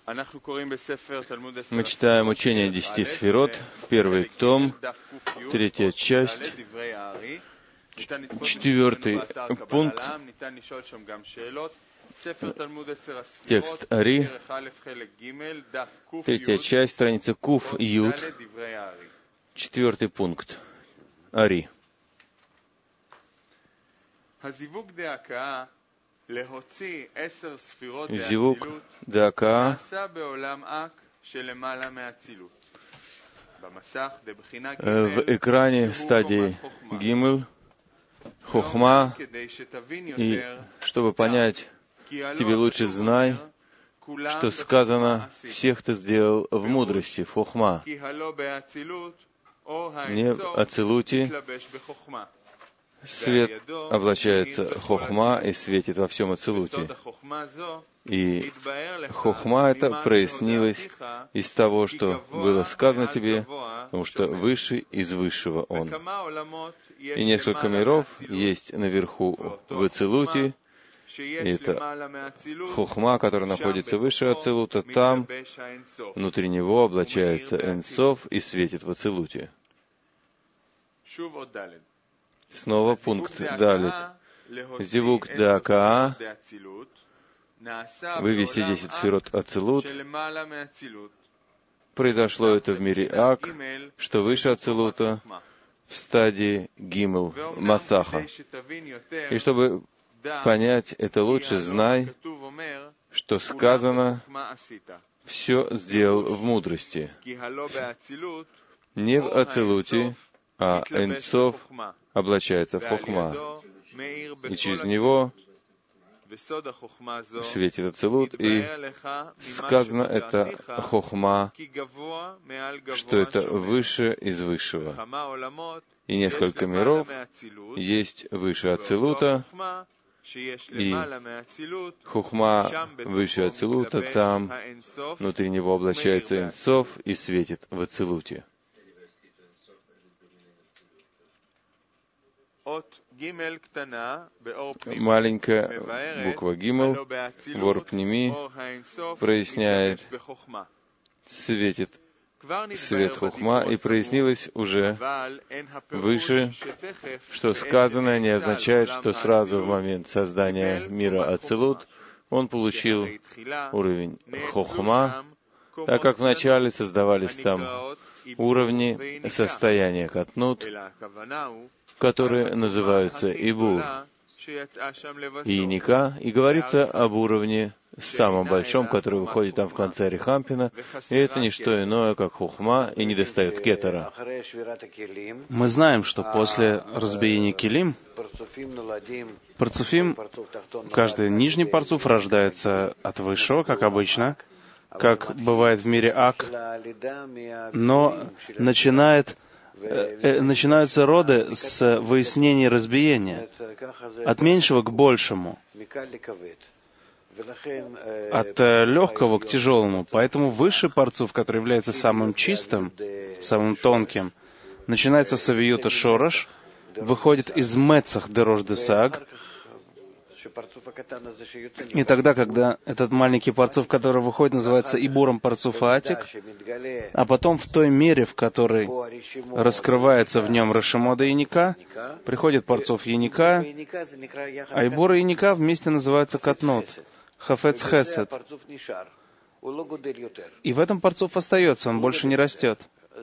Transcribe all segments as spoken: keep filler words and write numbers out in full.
Мы читаем учение десяти сферот, первый том, третья часть, четвертый пункт, текст Ари, третья часть, страница Куф Юд, четвертый пункт Ари. Зивук Дака в экране стадии Гимл, Хохма, и чтобы понять, тебе лучше знай, что сказано, всех ты сделал в мудрости, в Хохма, не в Ацилуте. Свет облачается Хохма и светит во всем Ацилуте. И Хохма это прояснилось из того, что было сказано тебе, потому что выше из высшего он. И несколько миров есть наверху в Ацилуте, и это Хохма, которая находится выше Ацилута, там внутри него облачается Энсов и светит в Ацилуте. Снова пункт Далит. Зивук Дака, вывести десять сферот Ацилут. Произошло это в мире Ак, что выше Ацилута, в стадии Гимл, Масаха. И чтобы понять это лучше, знай, что сказано, все сделал в мудрости. Не в Ацилуте, а Энсов облачается в Хохма, и через него светит Ацилут, и сказано это Хохма, что это выше из высшего. И несколько миров есть выше Ацилута, и Хохма выше Ацилута, там внутри него облачается Энсов и светит в Ацилуте. Маленькая буква Гимл, вор пними, проясняет, светит свет Хохма, и прояснилось уже выше, что сказанное не означает, что сразу в момент создания мира Ацилут он получил уровень Хохма, так как вначале создавались там уровни состояния Катнут, которые называются Ибур и Ника, и говорится об уровне самом большом, который выходит там в конце Рихампина, и это не что иное, как Хохма, и недостает кетера. Мы знаем, что после разбиения Келим, парцуфим, каждый нижний парцуф рождается от высшего, как обычно, как бывает в мире Ак, но начинает начинаются роды с выяснения разбиения, от меньшего к большему, от легкого к тяжелому. Поэтому высший парцуф, который является самым чистым, самым тонким, начинается с авиюта шорош, выходит из мецах дерош десаг, и тогда, когда этот маленький парцуф, который выходит, называется ибуром парцуфа атик, а потом в той мере, в которой раскрывается в нем Рашимода Яника, приходит парцуф Яника, а ибур и Яника вместе называются катнут, хафец хесед. И в этом парцуф остается, он больше не растет.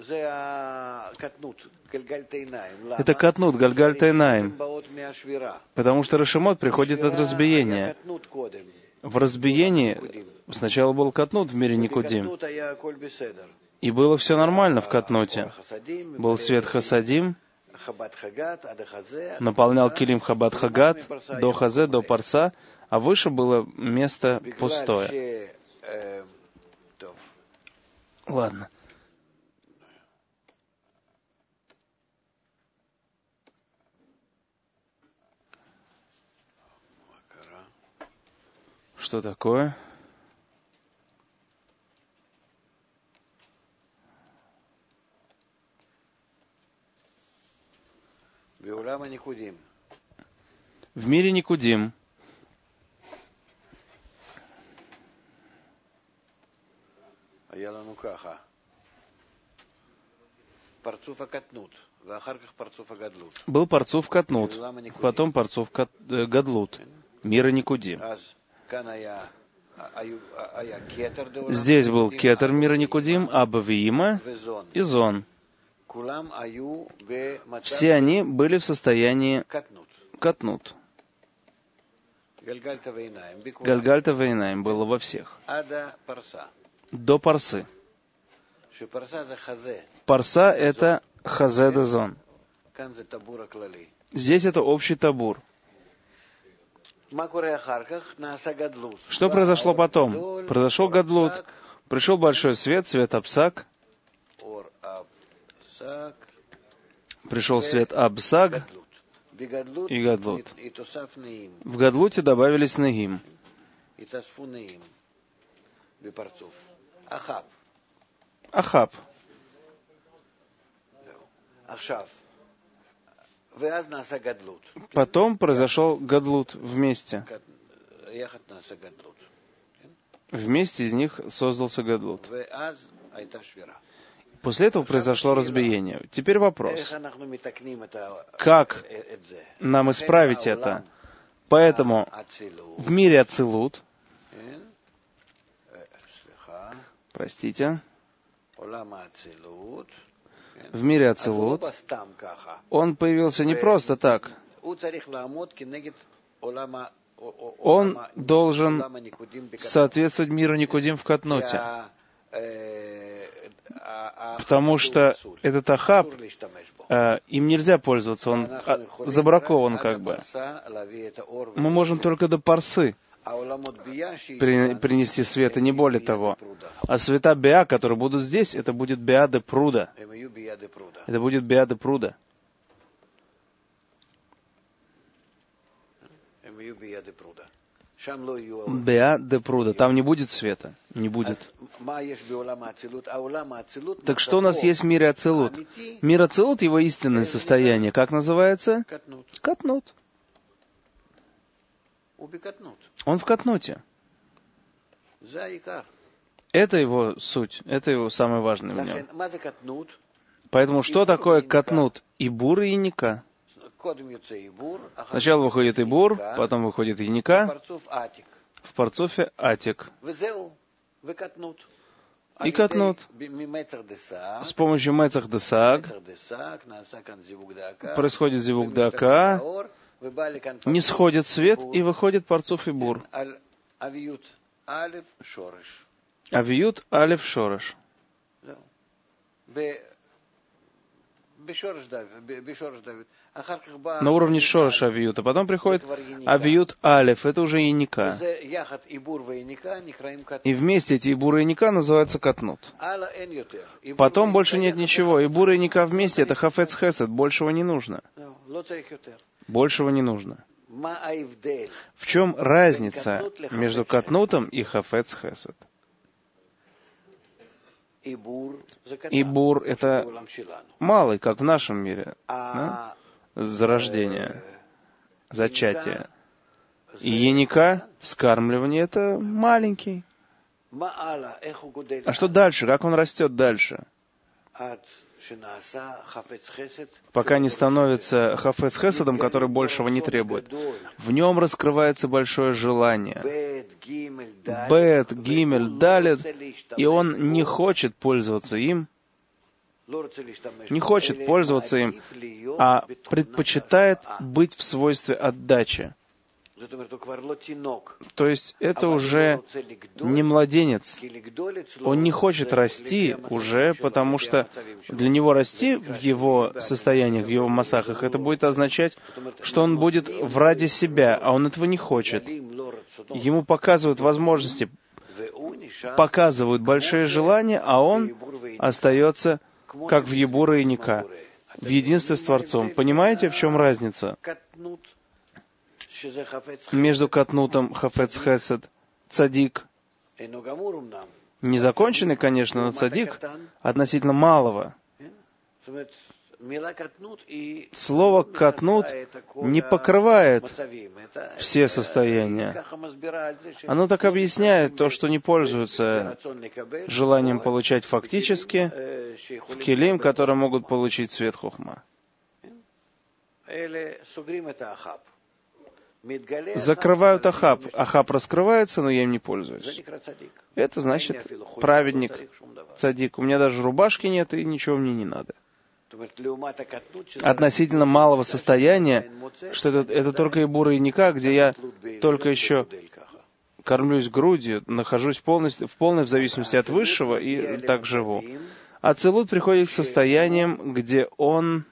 Это катнут, гальгаль тайнаим, потому что Рашимот приходит от разбиения. В разбиении сначала был катнут в мире Никудим, и было все нормально в катнуте. Был свет хасадим, наполнял килим хабад хагат, до хазе, до парса, а выше было место пустое. Ладно. Что такое? В мире Никудим Был парцуф катнут, потом парцуф гадлут, мир и никудим. Здесь был кетер мира никудим, Абавиима и Зон. Все они были в состоянии катнут. Гальгальта Вейнаим было во всех. До парсы. Парса — это хазе де зон. Здесь это общий табур. Что произошло потом? Произошел гадлут. Пришел большой свет, свет Абсак. Пришел свет Абсаг и гадлут. В гадлуте добавились Нагим. Ахаб. Потом произошел гадлут вместе. Вместе из них создался гадлут. После этого произошло разбиение. Теперь вопрос. Как нам исправить это? Поэтому в мире Ацилут, простите, в мире Ацилут, он появился не просто так. Он должен соответствовать миру Никудим в Катнуте. Потому что этот Ахаб, э, им нельзя пользоваться, он а, забракован как бы. Мы можем только до парсы при, принести свет, и не более того. А света Беа, которые будут здесь, это будет Беа де Пруда. Это будет Беа де Пруда. Беа де Пруда. Там не будет света. Не будет. Так что у нас есть в мире Ацилут? Мир Ацилут, его истинное состояние, как называется? Катнут. Он в Катнуте. Это его суть. Это его самое важное в нем. Поэтому что такое Катнут? Ибур и Яника. Сначала выходит Ибур, потом выходит Яника, в парцуфе Атик. И Катнут. С помощью Мецах Десаг происходит Зивук Дака, не сходит свет, и выходит парцуф Ибур. Авиют Алев Шореш. На уровне Шороша Авиют, а потом приходит Авиют Алев, это уже Яника. И вместе эти Ибур и Яника называются Катнут. Потом больше нет ничего. Ибур и Яника вместе это Хафец Хесед, большего не нужно. Большего не нужно. В чем разница между Катнутом и Хафец Хесед? Ибур — это малый, как в нашем мире. Да? Зарождение, зачатие. И Яника, вскармливание — это маленький. А что дальше? Как он растет дальше? Пока не становится Хафец Хеседом, который большего не требует. В нем раскрывается большое желание. Бет, Гимель, Далет, и он не хочет пользоваться им, не хочет пользоваться им, а предпочитает быть в свойстве отдачи. То есть это уже не младенец. Он не хочет расти уже, потому что для него расти в его состояниях, в его массахах, это будет означать, что он будет в ради себя, а он этого не хочет. Ему показывают возможности, показывают большие желания, а он остается как в Ебура и Ника, в единстве с Творцом. Понимаете, в чем разница? Между Катнутом, Хафец Хесед, Цадик. Незаконченный, конечно, но Цадик относительно малого. слово «катнут» не покрывает все состояния. Оно так объясняет то, что не пользуются желанием получать фактически в келим, которые могут получить свет хохма. Закрывают ахаб. Ахаб раскрывается, но я им не пользуюсь. Это значит праведник, цадик. У меня даже рубашки нет, и ничего мне не надо. Относительно малого состояния, что это, это только и бура и ника, где я только еще кормлюсь грудью, нахожусь полностью, в полной в зависимости от высшего и так живу. Ацилут приходит к состояниям, где он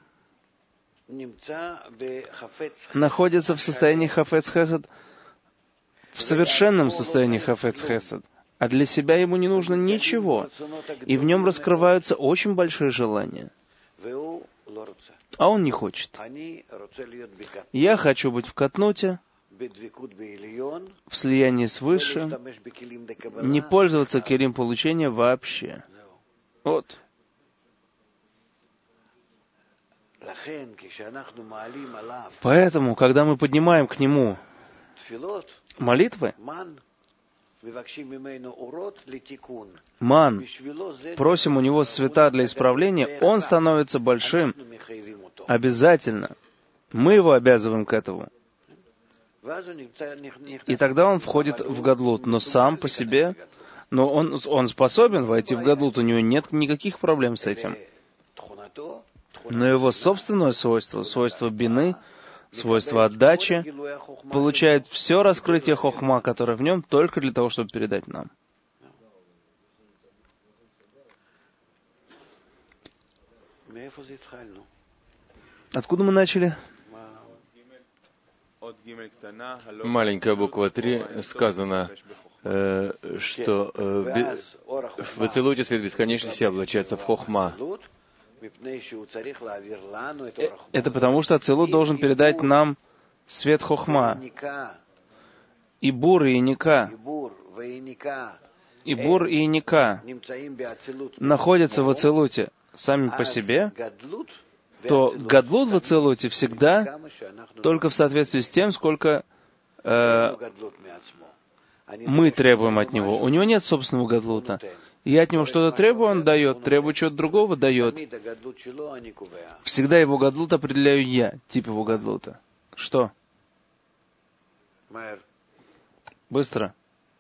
находится в состоянии хафец хесед, в совершенном состоянии хафец хесед, а для себя ему не нужно ничего, и в нем раскрываются очень большие желания. А он не хочет. Я хочу быть в катнуте, в слиянии с Высшим, не пользоваться келим получения вообще. Вот. Поэтому, когда мы поднимаем к нему молитвы, ман, просим у него света для исправления, он становится большим. Обязательно. Мы его обязываем к этому. И тогда он входит в гадлут, но сам по себе, но он, он способен войти в гадлут, у него нет никаких проблем с этим. Но его собственное свойство, свойство бины, свойство отдачи, получает все раскрытие хохма, которое в нем, только для того, чтобы передать нам. Откуда мы начали? Маленькая буква три сказано, э, что э, в Ацилуте свет бесконечности облачается в хохма. Это потому, что Ацилут должен передать нам свет хохма. И бур, и ника. И бур, и ника находятся в Ацилуте сами по себе, то гадлут в Ацилуте всегда только в соответствии с тем, сколько э, мы требуем от него. У него нет собственного гадлута. Я от него что-то требую, он дает. Требую чего-то другого, дает. Всегда его гадлут определяю я, тип его гадлута. Что? Быстро.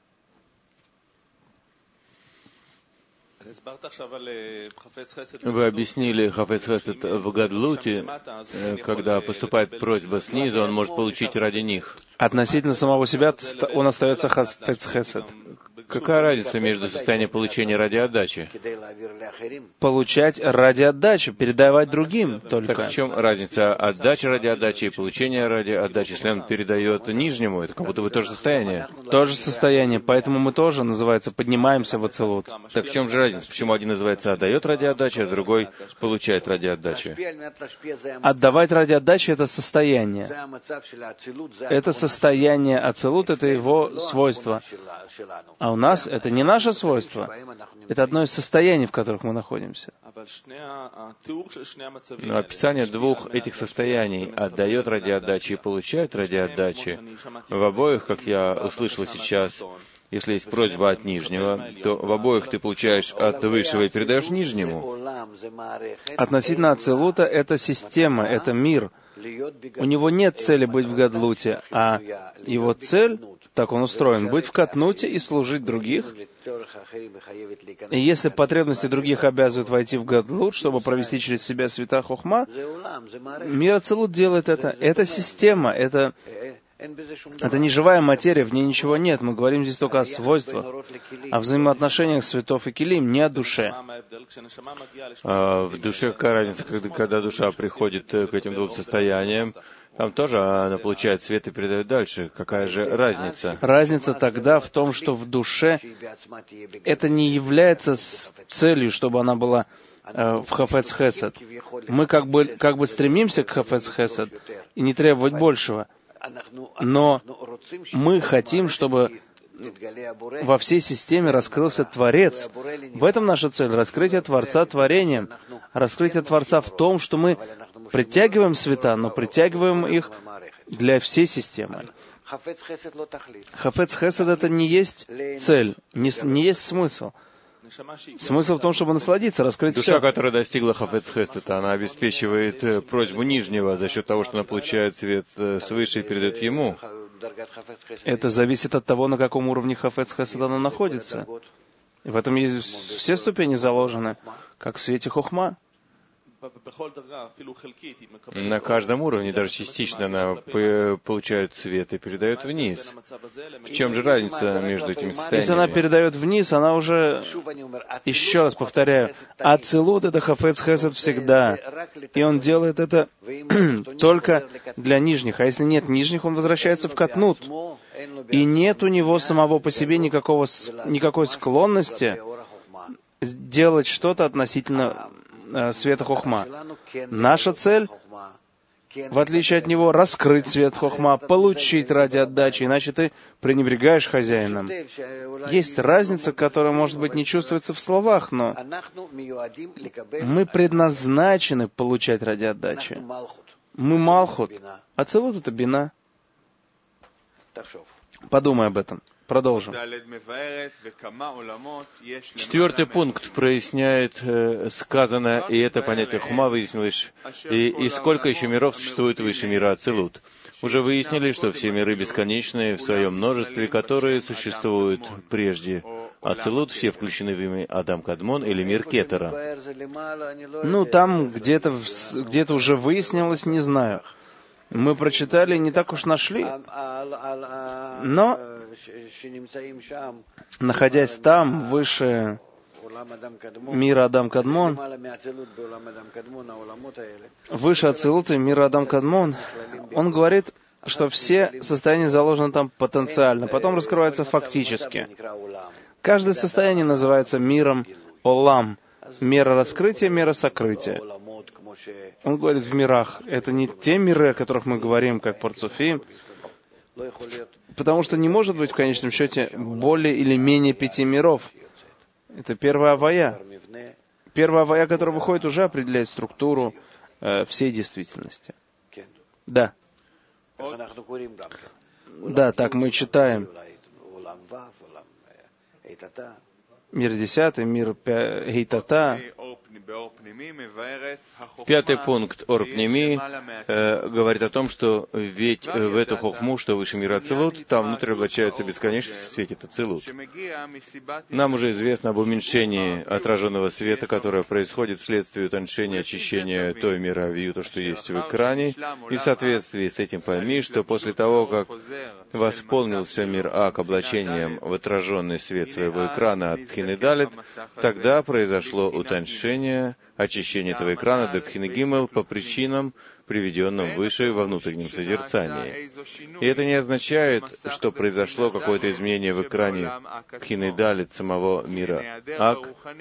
Вы объяснили хафец хесед в гадлуте, когда поступает просьба снизу, он может получить ради них. Относительно самого себя он остается хафец хесед. Какая разница между состоянием получения ради отдачи? Получать ради отдачи, передавать другим только. Так в чем разница отдачи ради отдачи и получения ради отдачи? Если он передает нижнему, это как будто бы то же состояние. То же состояние, поэтому мы тоже, называется, поднимаемся в Ацилут. Так в чем же разница? Почему один называется отдает ради отдачи, а другой получает ради отдачи? Отдавать ради отдачи — это состояние. Это состояние Ацилут, это его свойство. А у нас это не наше свойство. Это одно из состояний, в которых мы находимся. Но описание двух этих состояний, отдает ради отдачи и получает ради отдачи, в обоих, как я услышал сейчас, если есть просьба от нижнего, то в обоих ты получаешь от высшего и передаешь нижнему. Относительно Ацилута это система, это мир. У него нет цели быть в гадлуте, а его цель, так он устроен, быть в катнуте и служить других. И если потребности других обязывают войти в гадлут, чтобы провести через себя света хохма, мир Ацилут делает это. Это система, это... Это не живая материя, в ней ничего нет. Мы говорим здесь только о свойствах, о взаимоотношениях светов и келим, не о душе. А в душе какая разница, когда, когда душа приходит к этим двум состояниям? Там тоже она получает свет и передает дальше. Какая же разница? Разница тогда в том, что в душе это не является целью, чтобы она была э, в хафец хесед. Мы как бы, как бы стремимся к хафец хесед и не требовать большего. Но мы хотим, чтобы во всей системе раскрылся Творец. В этом наша цель — раскрытие Творца творением. Раскрытие Творца в том, что мы притягиваем света, но притягиваем их для всей системы. Хафец хесед — это не есть цель, не, не есть смысл. Смысл в том, чтобы насладиться, раскрыть Душа, все. которая достигла хафец хесед, она обеспечивает просьбу нижнего за счет того, что она получает свет свыше и передает ему. Это зависит от того, на каком уровне хафец хесед она находится. И в этом есть все ступени заложены, как в свете хохма. На каждом уровне, даже частично, она получает свет и передает вниз. В чем же разница между этими состояниями? Если она передает вниз, она уже, еще раз повторяю, ацилут — это хафец хесед всегда. И он делает это только для нижних. А если нет нижних, он возвращается в катнут. И нет у него самого по себе никакого, никакой склонности делать что-то относительно света хохма. Наша цель, в отличие от него, раскрыть свет хохма, получить ради отдачи, иначе ты пренебрегаешь хозяином. Есть разница, которая, может быть, не чувствуется в словах, но мы предназначены получать ради отдачи. Мы малхут, а целут — это бина. Подумай об этом. Продолжим. Четвертый пункт проясняет э, сказанное, и это понятие хохма выяснилось, и, и сколько еще миров существует выше мира ацилут. Уже выяснили, что все миры бесконечные в своем множестве, которые существуют прежде ацилут, все включены в имя Адам Кадмон или мир Кетера. Ну, там где-то, где-то уже выяснилось, не знаю. Мы прочитали, не так уж нашли. Но, находясь там, выше мира Адам Кадмон, выше ацилута мира Адам Кадмон, он говорит, что все состояния заложены там потенциально, потом раскрываются фактически. Каждое состояние называется миром Олам. Мера раскрытия, мера сокрытия. Он говорит в мирах. Это не те миры, о которых мы говорим, как Парцуфим, потому что не может быть в конечном счете более или менее пяти миров. Это первая авая. Первая авая, которая выходит, уже определяет структуру э, всей действительности. Да. Да, так мы читаем. Мир десятый, мир Гейтата. Пятый пункт Орпнеми э, говорит о том, что ведь в эту хохму, что выше мира ацилут, там внутрь облачается бесконечность, светит ацилут. Нам уже известно об уменьшении отраженного света, которое происходит вследствие утончения, очищения той мира вью, то, что есть в экране, и в соответствии с этим пойми, что после того, как восполнился мир Ак облачением в отраженный свет своего экрана от Пхины Далет, тогда произошло утончение, очищение этого экрана до Пхины Гимел по причинам, приведенным выше во внутреннем созерцании. И это не означает, что произошло какое-то изменение в экране Пхины Далет самого мира Ак,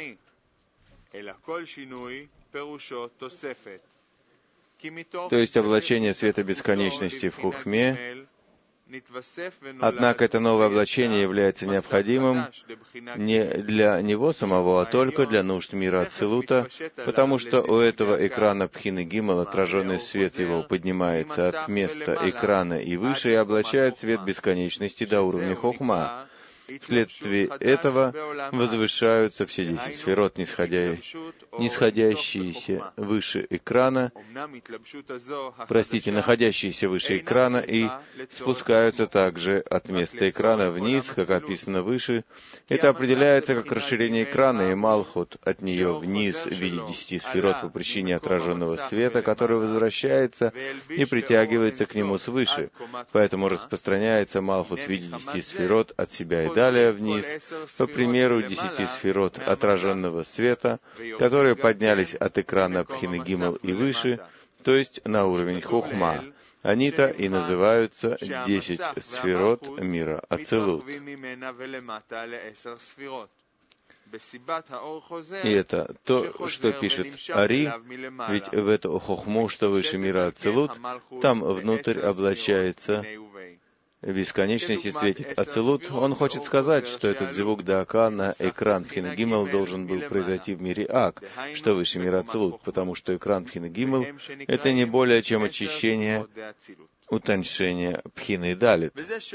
то есть облачение света бесконечности в хухме. Однако это новое облачение является необходимым не для него самого, а только для нужд мира Ацилута, потому что у этого экрана Пхины Гимел отраженный свет его поднимается от места экрана и выше и облачает свет бесконечности до уровня хохма. Вследствие этого возвышаются все десять сферот, нисходящиеся выше экрана, простите, находящиеся выше экрана, и спускаются также от места экрана вниз, как описано выше. Это определяется как расширение экрана, и Малхут от нее вниз в виде десяти сферот по причине отраженного света, который возвращается и притягивается к нему свыше. Поэтому распространяется Малхут в виде десяти сферот от себя и далее вниз, по примеру десяти сферот отраженного света, которые поднялись от экрана Пхины Гимел и выше, то есть на уровень хохма. Они-то и называются десять сферот мира Ацилут. И это то, что пишет Ари, ведь в эту хохму, что выше мира Ацилут, там внутрь облачается бесконечности светит Ацилут, он хочет сказать, что этот звук Даака на экран Пхина Гимел должен был произойти в мире Ак, что выше мира Ацилут, потому что экран Пхина Гимел — это не более чем очищение, утоньшение Пхины Далит.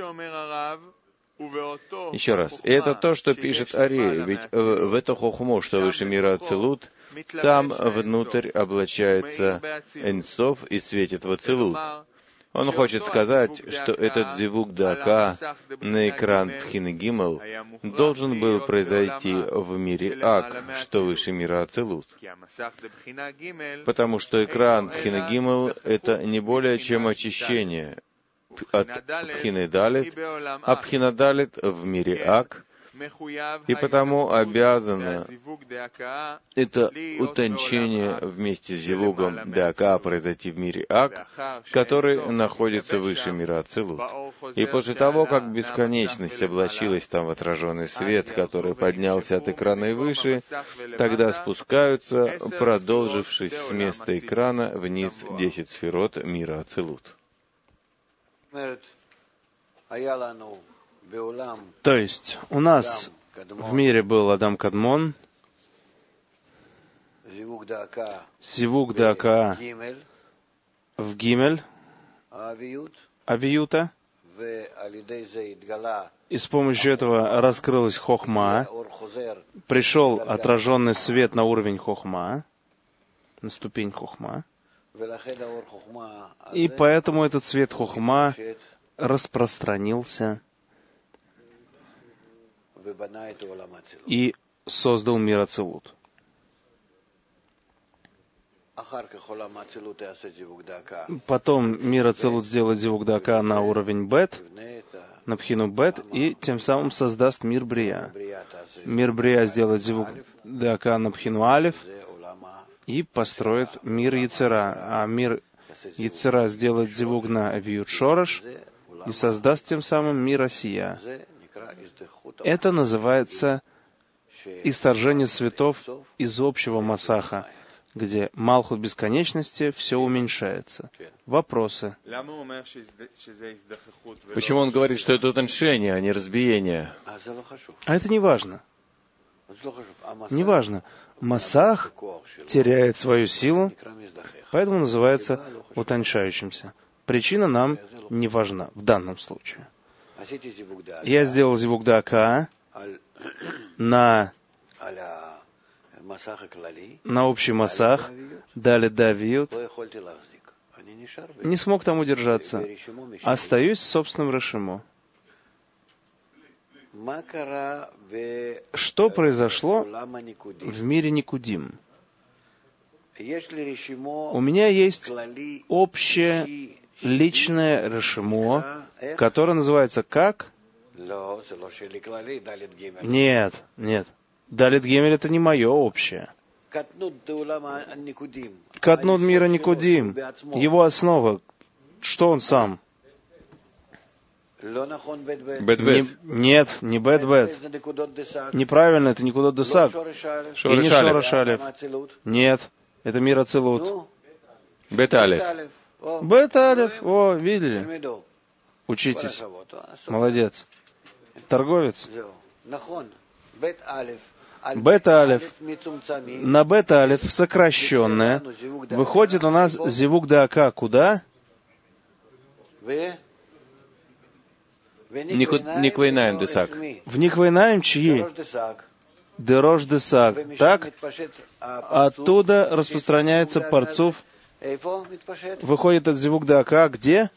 Еще раз, и это то, что пишет Ари, ведь в, в это хохму, что выше мира Ацилут, там внутрь облачается Энсов и светит в Ацилут. Он хочет сказать, что этот зивук Даака на экран Пхины Гимел должен был произойти в мире Ак, что выше мира Ацилут. Потому что экран Пхины Гимел — это не более чем очищение от Пхины Далит, а Пхина Далит в мире Ак, и потому обязано это утончение вместе с зивугом Даака произойти в мире Ак, который находится выше мира Ацилут. И после того, как бесконечность облачилась там в отраженный свет, который поднялся от экрана и выше, тогда спускаются, продолжившись с места экрана, вниз десять сферот мира Ацилут. То есть у нас в мире был Адам Кадмон, Зивук Даака в Гимель, Авиюта, и с помощью этого раскрылась Хохма, пришел отраженный свет на уровень Хохма, на ступень Хохма, и поэтому этот свет Хохма распространился и создал мир Ацилут. Потом мир Ацилут сделает зивук Даака на уровень Бет, на Пхину Бет, и тем самым создаст мир Брия. Мир Брия сделает зивук Даака на Пхину Алиф и построит мир Яцера, а мир Яцера сделает зивук на Авиют Шораш и создаст тем самым мир Осия. Это называется исторжение светов из общего Масаха, где Малхут бесконечности все уменьшается. Вопросы? Почему он говорит, что это утоньшение, а не разбиение? А это не важно. Не важно. Масах теряет свою силу, поэтому называется утоньшающимся. Причина нам не важна в данном случае. Я сделал зивук Даака на, на общий масах, дали давиют, не смог там удержаться. Остаюсь в собственном решимо. Что произошло в мире Никудим? У меня есть общее личное решимо, которое называется как? Нет, нет. Далит Гемель — это не мое общее. Катнут мира Никудим, его основа. Что он сам? Бет-бет. Нет, не бет-бет. Неправильно, это никуда десак. И не Шораш-Алеф. Нет, это мир Ацилут. Бет-Алеф. Бет-Алеф. О, видели? Учитесь. Молодец. Торговец. Бет-Алеф. На Бет-Алеф сокращенное выходит у нас зивук Даака куда? Никвейнаем Десак. В Никвейнаем чьи? Дерош Десак. Так? Оттуда распространяется парцуф. Выходит от зивук Даака где?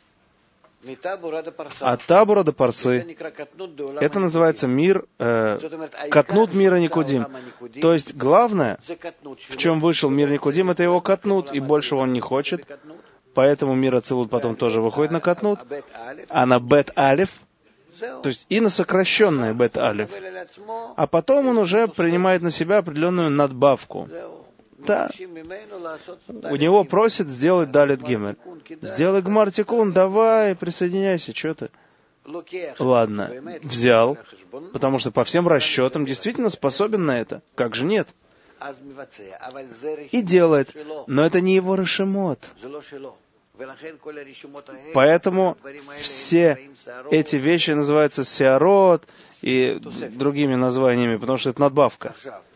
От Табура до Парсы. Это называется мир, э, катнут мира Никудим. То есть главное, в чем вышел мир Никудим, это его катнут, и больше он не хочет. Поэтому мир Ацилут потом тоже выходит на катнут, а на бет-алиф, то есть и на сокращенное бет-алиф. А потом он уже принимает на себя определенную надбавку. Да. У него просят сделать далит гимель. Сделай гмар тикун, давай, присоединяйся, что ты? Ладно, взял, потому что по всем расчетам действительно способен на это. Как же нет? И делает. Но это не его решемот. Поэтому все эти вещи называются сеарот и другими названиями, потому что это надбавка.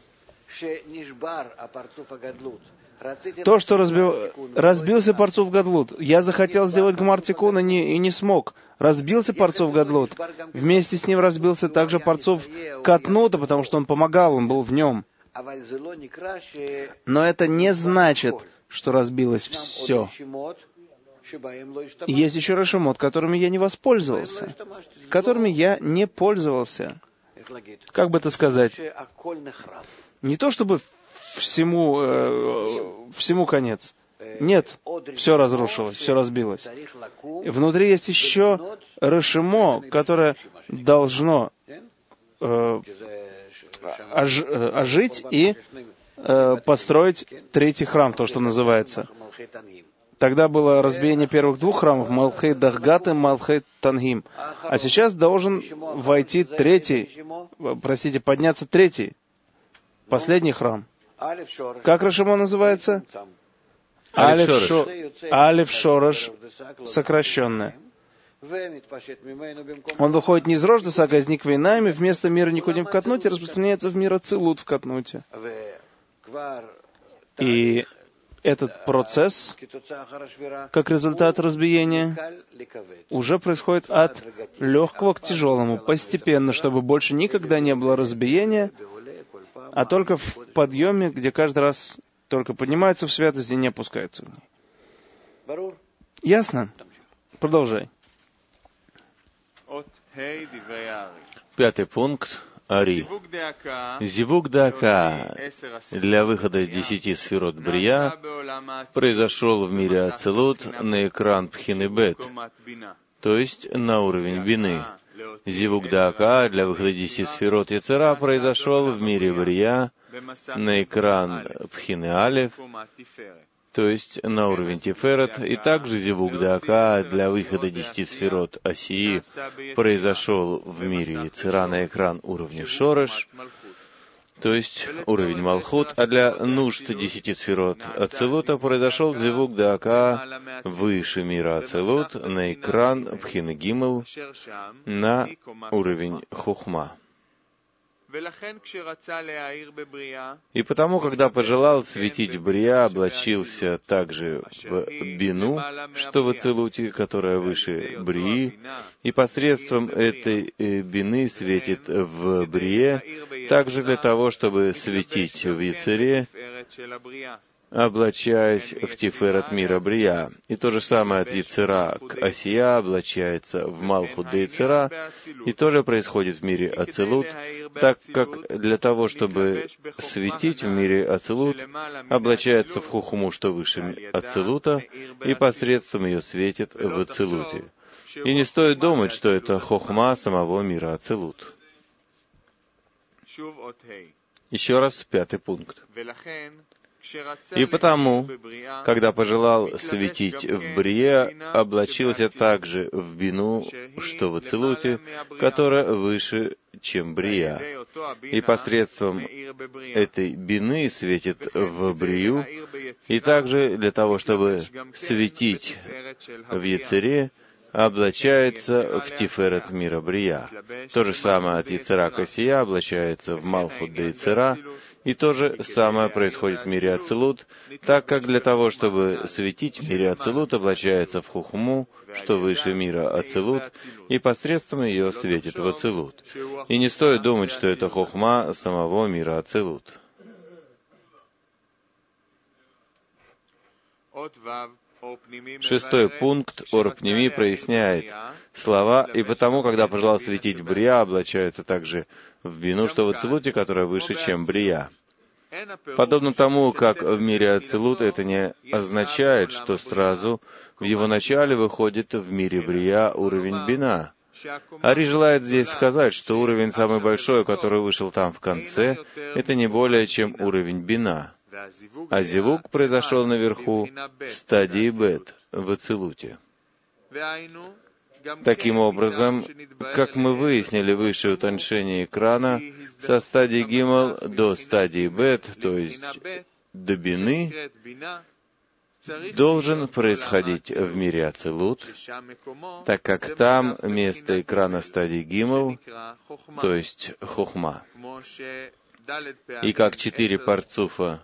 То, что разбил, разбился парцуф гадлут. Я захотел сделать гмар тикун и не, и не смог. Разбился парцуф гадлут. Вместе с ним разбился также парцуф катнута, потому что он помогал, он был в нем. Но это не значит, что разбилось все. Есть еще рашимот, которыми я не воспользовался, которыми я не пользовался. Как бы это сказать? Не то чтобы всему, э, всему конец. Нет, все разрушилось, все разбилось. Внутри есть еще рашимо, которое должно э, ож, ожить и э, построить третий храм, то, что называется. Тогда было разбиение первых двух храмов, Малхей Дахгат и Малхей Тангим. А сейчас должен войти третий, простите, подняться третий, последний храм. Как рашимо называется? Алеф, шо, Алеф Шорош, сокращенное. Он выходит не из рожда сага, из Никвейнами, вместо мира Никудим в Катнуте распространяется в мир Ацилут в Катнуте. И этот процесс, как результат разбиения, уже происходит от легкого к тяжелому, постепенно, чтобы больше никогда не было разбиения, а только в подъеме, где каждый раз только поднимается в святость и не опускается в ней. Ясно? Продолжай. Пятый пункт. Ари. Зивук дака для выхода десяти сферот Брия произошел в мире Ацилут на экран Пхины Бет, то есть на уровень Бины. Зивук дака для выхода десяти сферот Яцера произошел в мире Брия на экран Пхины Алеф, то есть на уровень Тиферет, и также Зивук дака для выхода десяти сферот Асии произошел в мире Яцера на экран уровня Шореш, то есть уровень Малхут, а для нужд десяти сферот Ацилута произошел Зивук дака выше мира Ацилут на экран Пхины Гимел на уровень Хухма. И потому, когда пожелал светить в Брия, облачился также в Бину, что в Ацилуте, которая выше Брии, и посредством этой Бины светит в Брие, также для того, чтобы светить в Яцере, облачаясь в Тиферет мира Брия. И то же самое от Яцера к Асия облачается в Малхут де Яцера, и тоже происходит в мире Ацилут, так как для того, чтобы светить в мире Ацилут, облачается в Хухму, что выше Ацилута, и посредством ее светит в Ацилуте. И не стоит думать, что это Хохма самого мира Ацилут. Еще раз, пятый пункт. И потому, когда пожелал светить в Брие, облачился также в Бину, что в Ацилуте, которая выше, чем Брия. И посредством этой Бины светит в Брию, и также для того, чтобы светить в Яцере, облачается в Тиферет мира Брия. То же самое от Яцера к Асия облачается в Малхут де Яцера, и то же самое происходит в мире Ацилут, так как для того, чтобы светить в мире Ацилут, облачается в Хухму, что выше мира Ацилут, и посредством ее светит в Ацилут. И не стоит думать, что это Хухма самого мира Ацилут. Шестой пункт Ор Пними проясняет слова, и потому, когда пожелал светить в Брия, облачается также в Бину, что в Ацилуте, которая выше, чем Брия. Подобно тому, как в мире Ацилут, это не означает, что сразу в его начале выходит в мире Брия уровень Бина. Ари желает здесь сказать, что уровень самый большой, который вышел там в конце, это не более чем уровень Бина. А зивук произошел наверху в стадии Бет, в Ацилуте. Таким образом, как мы выяснили выше утоньшение экрана, со стадии Гимел до стадии Бет, то есть до Бины, должен происходить в мире Ацилут, так как там место экрана стадии Гимл, то есть Хохма. И как четыре парцуфа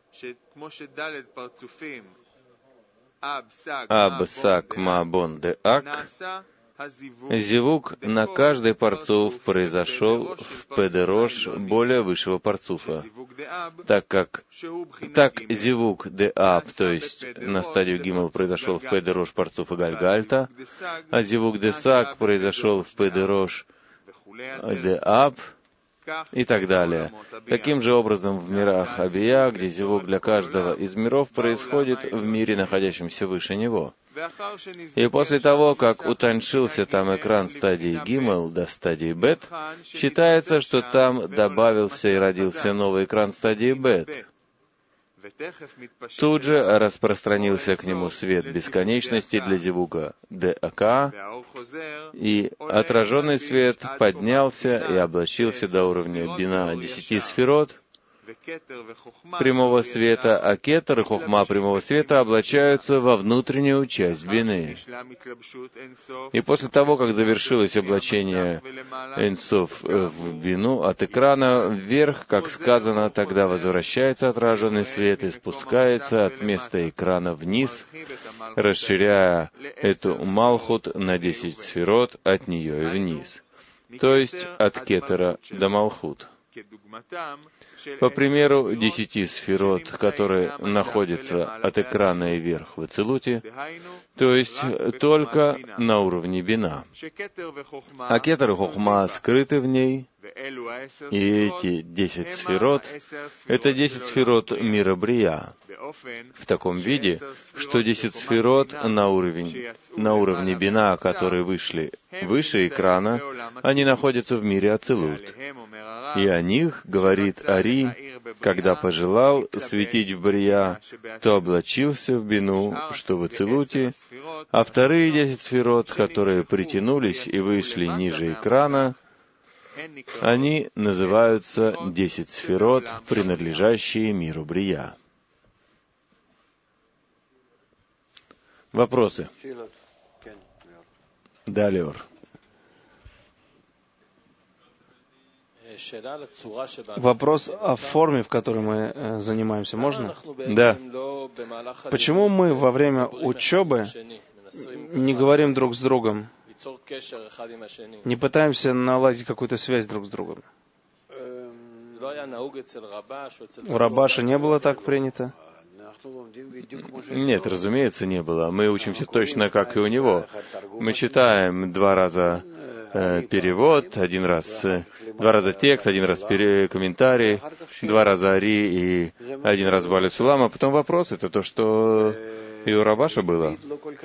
Аб, Сак, Ма, Бон, Де, Ак, зивук на каждый парцуф произошел в Педерош более высшего парцуфа, так как так зивук де Аб, то есть на стадию Гимл произошел в Педерош парцуфа Гальгальта, а зивук де Сак произошел в Педерош де Аб, и так далее. Таким же образом в мирах Абия, где зивук для каждого из миров происходит в мире, находящемся выше него. И после того, как утоньшился там экран стадии Гимл до стадии Бет, считается, что там добавился и родился новый экран стадии Бет. Тут же распространился к нему свет бесконечности для зивука ДАК, и отраженный свет поднялся и облачился до уровня бина десяти сферот, прямого света, а кетер и хохма прямого света облачаются во внутреннюю часть бины. И после того, как завершилось облачение Эйнсоф в бину, от экрана вверх, как сказано, тогда возвращается отраженный свет и спускается от места экрана вниз, расширяя эту Малхут на десять сферот от нее и вниз, то есть от кетера до Малхут. По примеру десяти сферот, которые находятся от экрана и вверх в Ацилуте, то есть только на уровне бина. А кетер и хохма скрыты в ней, и эти десять сферот — это десять сферот мира Брия, в таком виде, что десять сферот на, уровень, на уровне бина, которые вышли выше экрана, они находятся в мире Ацилут. И о них говорит Ари, когда пожелал светить в Брия, то облачился в бину, что в Ацилуте, а вторые десять сферот, которые притянулись и вышли ниже экрана, они называются десять сферот, принадлежащие миру Брия. Вопросы? Да, Леор. Вопрос о форме, в которой мы э, занимаемся, можно? Да. Почему мы во время учебы не говорим друг с другом, не пытаемся наладить какую-то связь друг с другом? У Рабаша не было так принято? Нет, разумеется, не было. Мы учимся точно, как и у него. Мы читаем два раза э, перевод, один раз, э, два раза текст, один раз пере, комментарий, два раза Ари и один раз Баля Сулам, а потом вопрос. Это то, что и у Рабаша было.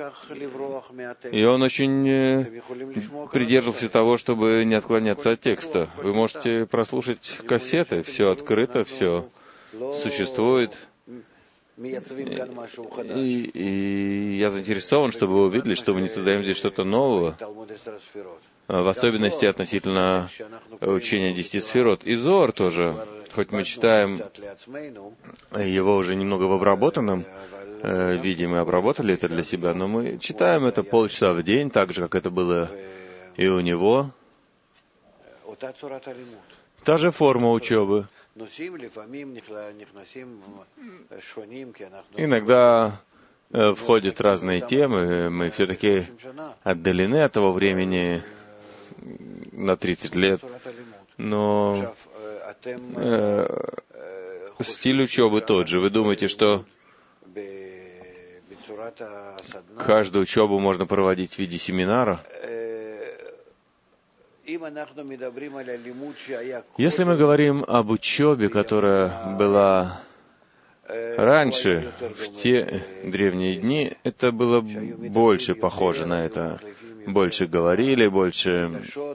И он очень э, придерживался того, чтобы не отклоняться от текста. Вы можете прослушать кассеты, все открыто, все существует. И, и я заинтересован, чтобы вы увидели, что мы не создаем здесь что-то нового, в особенности относительно учения десяти сферот. И Зоар тоже, хоть мы читаем его уже немного в обработанном э, виде, мы обработали это для себя, но мы читаем это полчаса в день, так же, как это было и у него. Та же форма учебы. Иногда э, входят разные темы, мы все-таки отдалены от того времени на тридцать лет, но э, стиль учебы тот же. Вы думаете, что каждую учебу можно проводить в виде семинара? Если мы говорим об учебе, которая была раньше, в те древние дни, это было больше похоже на это. Больше говорили, больше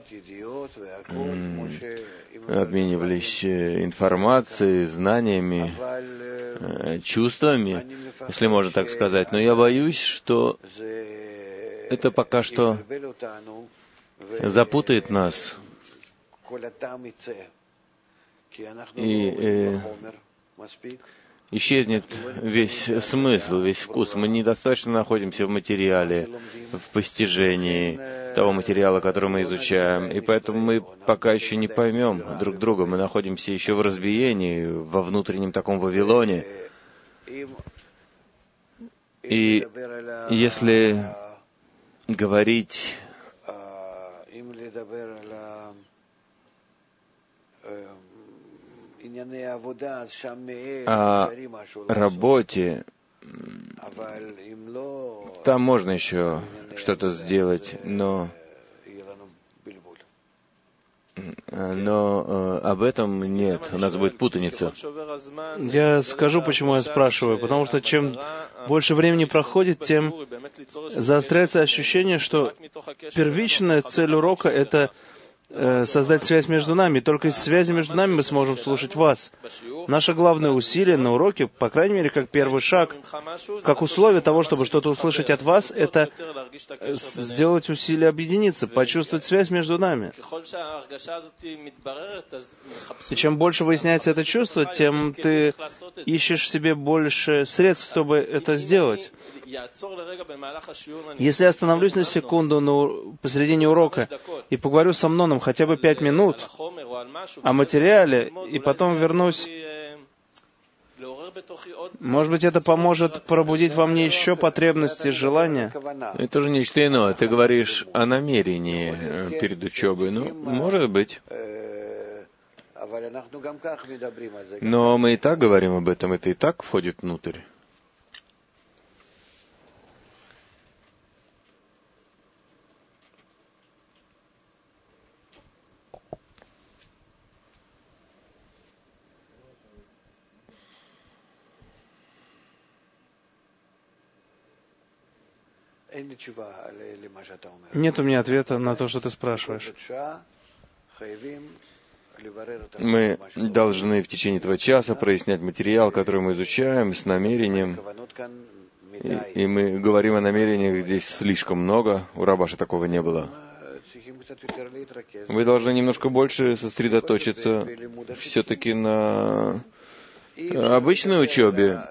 м- обменивались информацией, знаниями, чувствами, если можно так сказать. Но я боюсь, что это пока что запутает нас. И э, исчезнет весь смысл, весь вкус. Мы недостаточно находимся в материале, в постижении того материала, который мы изучаем. И поэтому мы пока еще не поймем друг друга. Мы находимся еще в разбиении, во внутреннем таком Вавилоне. И если говорить о работе, там можно еще что-то сделать, но, но об этом нет, у нас будет путаница. Я скажу, почему я спрашиваю. Потому что чем больше времени проходит, тем заостряется ощущение, что первичная цель урока — это создать связь между нами. Только из связи между нами мы сможем слушать вас. Наше главное усилие на уроке, по крайней мере, как первый шаг, как условие того, чтобы что-то услышать от вас, это сделать усилие объединиться, почувствовать связь между нами. И чем больше выясняется это чувство, тем ты ищешь в себе больше средств, чтобы это сделать. Если я остановлюсь на секунду на, посередине урока и поговорю со Амноном хотя бы пять минут о материале, и потом вернусь, может быть, это поможет пробудить во мне еще потребности, желания. Это же нечто иное. Ты говоришь о намерении перед учебой. Ну, может быть. Но мы и так говорим об этом. Это и так входит внутрь. Нет у меня ответа на то, что ты спрашиваешь. Мы должны в течение этого часа прояснять материал, который мы изучаем, с намерением. И, и мы говорим о намерениях здесь слишком много. У Рабаша такого не было. Вы должны немножко больше сосредоточиться все-таки на обычной учебе.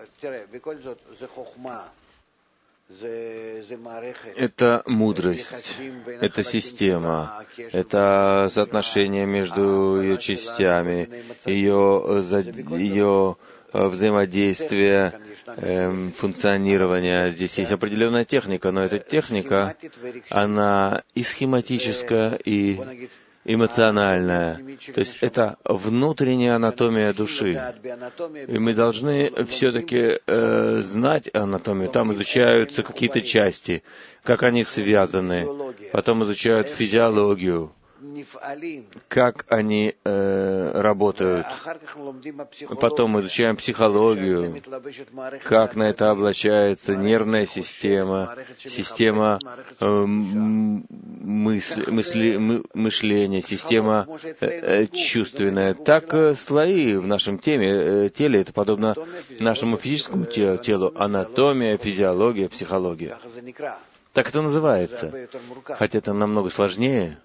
Это мудрость, это система, это соотношение между ее частями, ее, ее взаимодействие, эм, функционирование. Здесь есть определенная техника, но эта техника, она и схематическая, и эмоциональная. То есть это внутренняя анатомия души. И мы должны все-таки э, знать анатомию. Там изучаются какие-то части, как они связаны. Потом изучают физиологию, как они э, работают. Потом мы изучаем психологию, как на это облачается нервная система, система э, мысли, мысли, мы, мышления, система э, чувственная. Так э, слои в нашем теме, э, теле, это подобно нашему физическому телу, телу, анатомия, физиология, психология. Так это называется. Хотя это намного сложнее.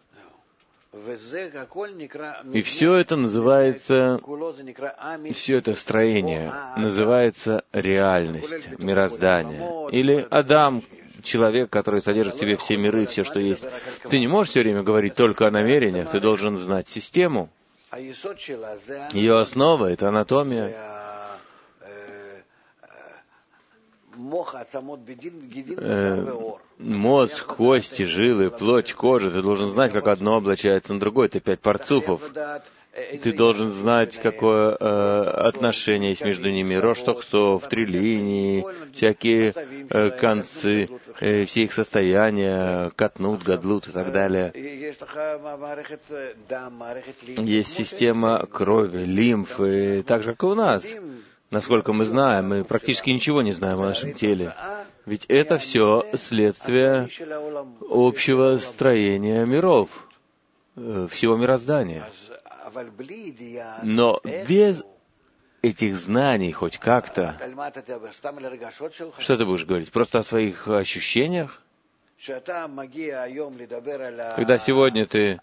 И все это называется, все это строение называется реальность, мироздание. Или Адам, человек, который содержит в себе все миры, все, что есть. Ты не можешь все время говорить только о намерениях, ты должен знать систему. Ее основа — это анатомия. Э, мозг, кости, жилы, плоть, кожа. Ты должен знать, как одно облачается на другое. Это пять парцуфов. Ты должен знать, какое э, отношение есть между ними. Рош Тохсов, трилинии, всякие э, концы, э, все их состояния, катнут, гадлут и так далее. Есть система крови, лимфы, так же, как и у нас. Насколько мы знаем, мы практически ничего не знаем о нашем теле. Ведь это все следствие общего строения миров, всего мироздания. Но без этих знаний хоть как-то, что ты будешь говорить? Просто о своих ощущениях? Когда сегодня ты,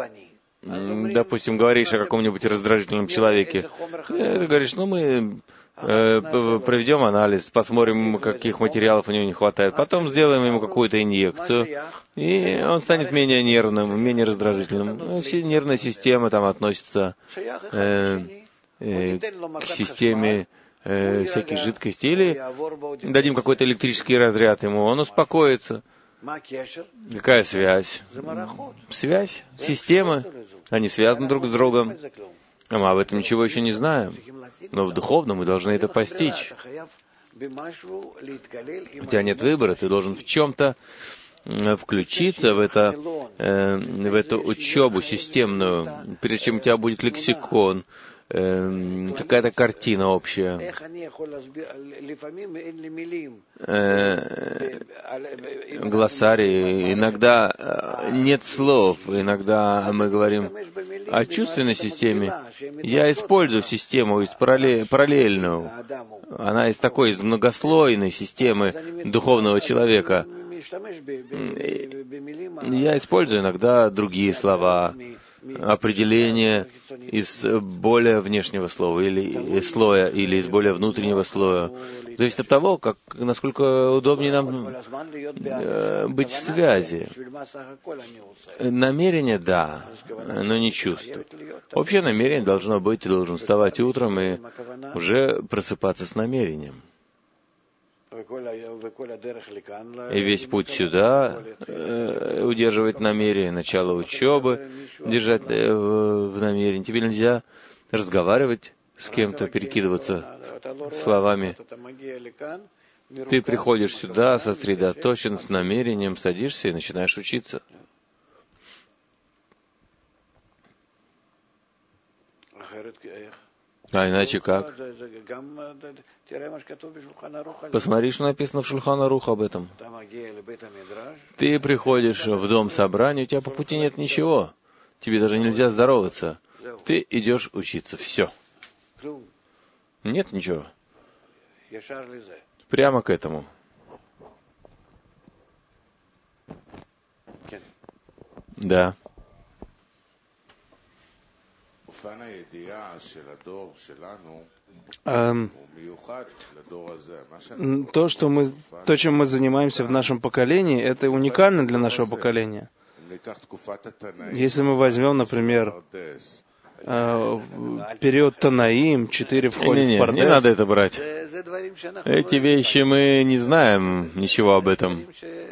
допустим, говоришь о каком-нибудь раздражительном человеке, ты говоришь, ну мы проведем анализ, посмотрим, каких материалов у него не хватает, потом сделаем ему какую-то инъекцию, и он станет менее нервным, менее раздражительным. Ну, все нервная система там относится э, э, к системе э, всяких жидкостей, или дадим какой-то электрический разряд ему, он успокоится. Какая связь? Связь, системы, они связаны друг с другом. А мы об этом ничего еще не знаем. Но в духовном мы должны это постичь. У тебя нет выбора, ты должен в чем-то включиться в, это, э, в эту учебу системную, прежде чем у тебя будет лексикон, э, какая-то картина общая. Э, глоссарий. Иногда нет слов, иногда мы говорим о чувственной системе. Я использую систему из параллель, параллельную. Она из такой, из многослойной системы духовного человека. Я использую иногда другие слова, определения из более внешнего слова или слоя, или из более внутреннего слоя. Зависит от того, как, насколько удобнее нам э, быть в связи. Намерение, да, но не чувство. Общее намерение должно быть, ты должен вставать утром и уже просыпаться с намерением. И весь путь сюда э, удерживать намерение, начало учебы, держать э, в намерении. Тебе нельзя разговаривать с кем-то, перекидываться словами. Ты приходишь сюда, сосредоточен, с намерением, садишься и начинаешь учиться. А иначе как? Посмотри, что написано в Шульхан Арух об этом. Ты приходишь в дом собрания, у тебя по пути нет ничего. Тебе даже нельзя здороваться. Ты идешь учиться. Все. Нет ничего. Прямо к этому. Да. Um, то, что мы, то, чем мы занимаемся в нашем поколении, это уникально для нашего поколения. Если мы возьмем, например, период Танаим, четыре входят не, не, в Пардес. Не надо это брать. Эти вещи мы не знаем ничего об этом.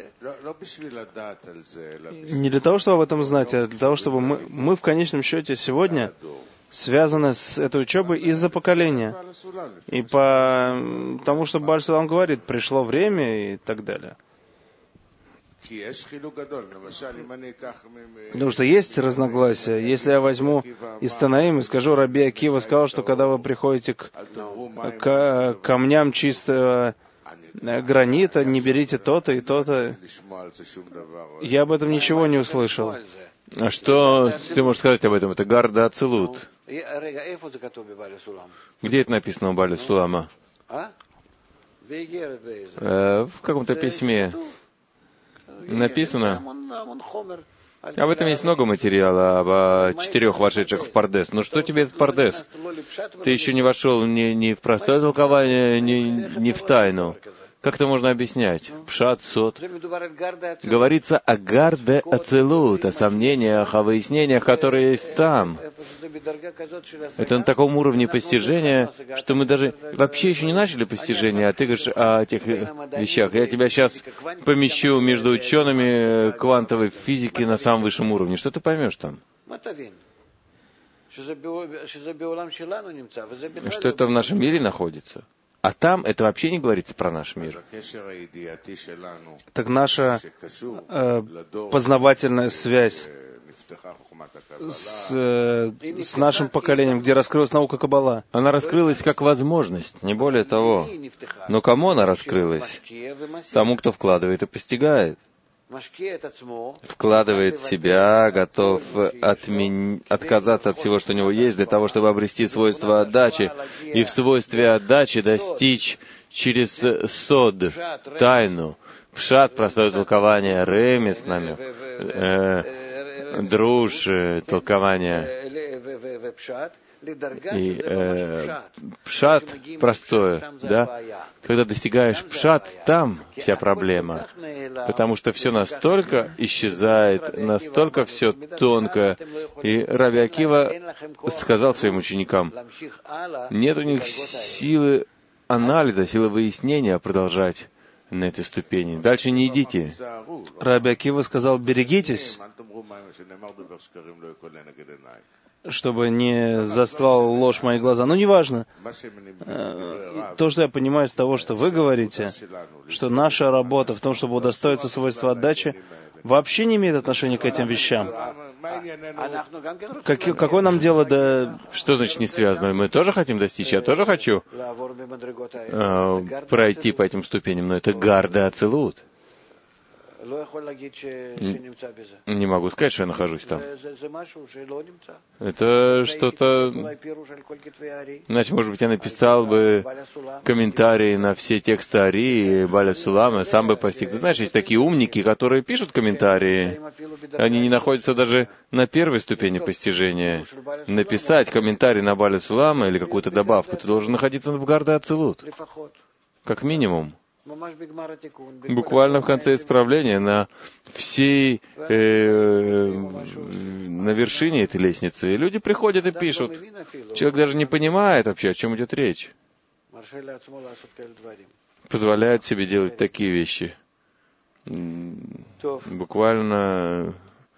Не для того, чтобы об этом знать, а для того, чтобы мы, мы в конечном счете сегодня связаны с этой учебой из-за поколения. И по тому, что Бааль Сулам говорит, пришло время и так далее. Потому что есть разногласия. Если я возьму из Танаим и скажу, Раби Акива сказал, что когда вы приходите к, к камням чистого гранита, не берите то-то и то-то, я об этом ничего не услышал. А что ты можешь сказать об этом? Это Гарда Ацилут. Где это написано у Бааля Сулама? Э, в каком-то письме написано. Об этом есть много материала, об четырех вошедших в Пардес. Но что тебе этот Пардес? Ты еще не вошел ни, ни в простое толкование, ни, ни в тайну. Как это можно объяснять? Пшат, сот. Говорится о гарде ацелут, о сомнениях, о выяснениях, которые есть там. Это на таком уровне постижения, что мы даже вообще еще не начали постижение, а ты говоришь о этих вещах. Я тебя сейчас помещу между учеными квантовой физики на самом высшем уровне. Что ты поймешь там? Что это в нашем мире находится? А там это вообще не говорится про наш мир. Так наша э, познавательная связь с, э, с нашим поколением, где раскрылась наука Каббала. Она раскрылась как возможность, не более того. Но кому она раскрылась? Тому, кто вкладывает и постигает. Вкладывает себя, готов отмен... отказаться от всего, что у него есть, для того, чтобы обрести свойство отдачи, и в свойстве отдачи достичь через сод, тайну, пшат, простое толкование, ремес, намек, э, друж, толкование, И э, пшат простое, да? Когда достигаешь пшат, там вся проблема. Потому что все настолько исчезает, настолько все тонко. И Раби Акива сказал своим ученикам, нет у них силы анализа, силы выяснения продолжать на этой ступени. Дальше не идите. Раби Акива сказал, берегитесь, чтобы не застлала ложь мои глаза. Ну, неважно. То, что я понимаю из того, что вы говорите, что наша работа в том, чтобы удостоиться свойства отдачи, вообще не имеет отношения к этим вещам. Как, какое нам дело до... Что значит не связано? Мы тоже хотим достичь, я тоже хочу э, пройти по этим ступеням, но это гарда ацилут. Не могу сказать, что я нахожусь там. Это что-то... Значит, может быть, я написал бы комментарии на все тексты Ари и Баля Сулама, сам бы постиг. Ты знаешь, есть такие умники, которые пишут комментарии. Они не находятся даже на первой ступени постижения. Написать комментарий на Баля Сулама или какую-то добавку, ты должен находиться в гарда ацилут. Как минимум. Буквально в конце исправления, на всей, э, на вершине этой лестницы. И люди приходят и пишут. Человек даже не понимает вообще, о чем идет речь. Позволяет себе делать такие вещи. Буквально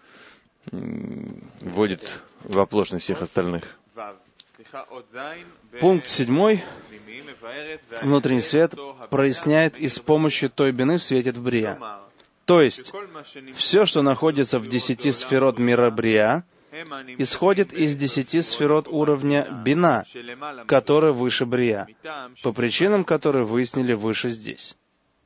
вводит в оплошность всех остальных. Пункт седьмой. Внутренний свет проясняет и с помощью той бины светит в Брия. То есть, все, что находится в десяти сферот мира Брия, исходит из десяти сферот уровня бина, который выше Брия, по причинам, которые выяснили выше здесь.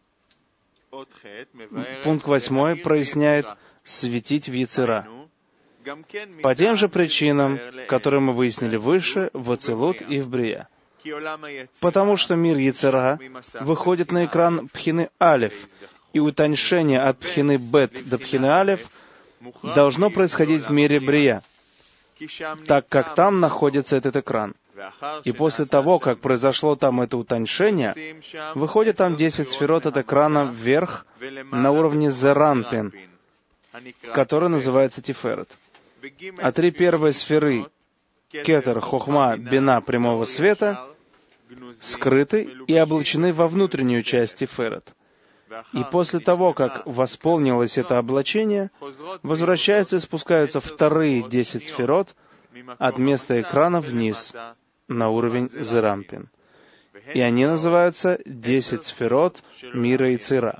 Пункт восьмой проясняет светить в Яцера. По тем же причинам, которые мы выяснили выше, в Ацилут и в Брия. Потому что мир Яцера выходит на экран Пхины Алеф, и утоньшение от Пхины Бет до Пхины Алеф должно происходить в мире Брия, так как там находится этот экран. И после того, как произошло там это утоньшение, выходит там десять сферот от экрана вверх на уровне Зеранпин, который называется Тиферет. А три первые сферы Кетер, Хохма, Бина прямого света скрыты и облачены во внутреннюю часть Тиферет. И после того, как восполнилось это облачение, возвращаются и спускаются вторые десять сферот от места экрана вниз, на уровень Зеранпин. И они называются десять сферот мира Яцера.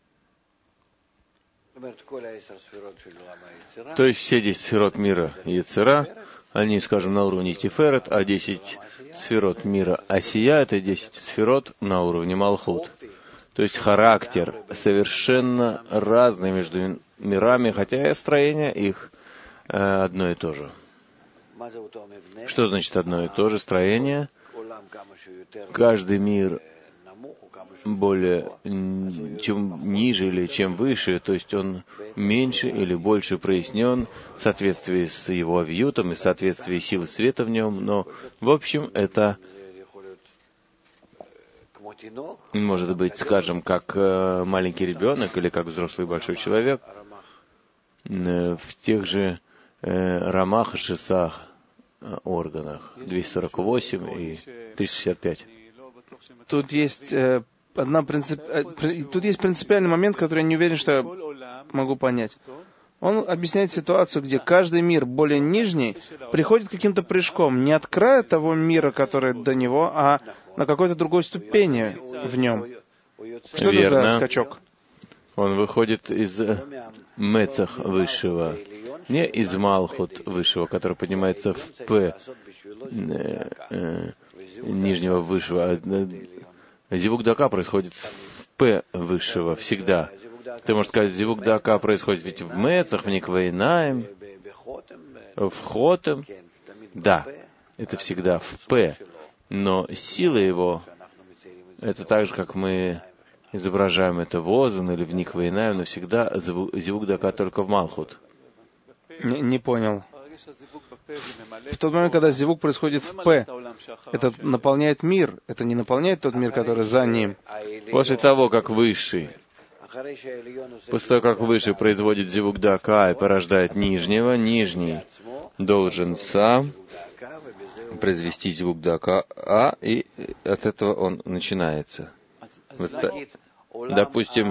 То есть все десять сферот мира Яцера, они, скажем, на уровне Тиферет, а десять сферот мира Асия — это десять сферот на уровне Малхут. То есть характер совершенно разный между мирами, хотя и строение их э, одно и то же. Что значит одно и то же строение? Каждый мир более, чем ниже или чем выше, то есть он меньше или больше прояснен в соответствии с его авьютом и в соответствии с силой света в нем, но, в общем, это может быть, скажем, как маленький ребенок или как взрослый большой человек в тех же рамах и шесах органах, двести сорок восемь и триста шестьдесят пять. Тут есть э, одна принцип... э, тут есть принципиальный момент, который я не уверен, что я могу понять. Он объясняет ситуацию, где каждый мир более нижний приходит каким-то прыжком не от края того мира, который до него, а на какой-то другой ступени в нем. Что Верно. это за скачок? Он выходит из Мецах высшего, не из Малхут высшего, который поднимается в П э, э, нижнего высшего. А Зивук Дака происходит в П высшего всегда. Ты можешь сказать, Зивук Дака происходит ведь в Мецах, в Никвейнаем, в Хотем. Да, это всегда в П. Но сила его, это так же, как мы изображаем это в Озан или в Никвейнаем, но всегда Зивук Дака только в Малхут. Не, не понял. в тот момент, когда зивук происходит в П, это наполняет мир, это не наполняет тот мир, который за ним. После того, как Высший, после того, как Высший производит зивук дака и порождает Нижнего, Нижний должен сам произвести зивук дака, а, и от этого он начинается. Вот, допустим,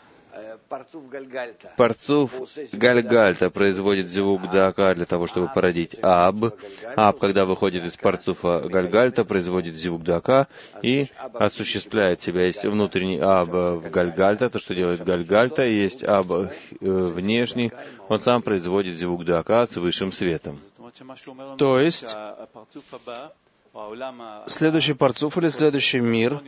Парцуф Гальгальта производит зивук дака для того, чтобы породить Аб. Аб, когда выходит из Парцуфа Гальгальта, производит зивук дака и осуществляет себя. Есть внутренний Аб в Гальгальта, то, что делает Гальгальта, и есть Аб внешний, он сам производит зивук дака с высшим светом. То есть, следующий Парцуф или следующий мир,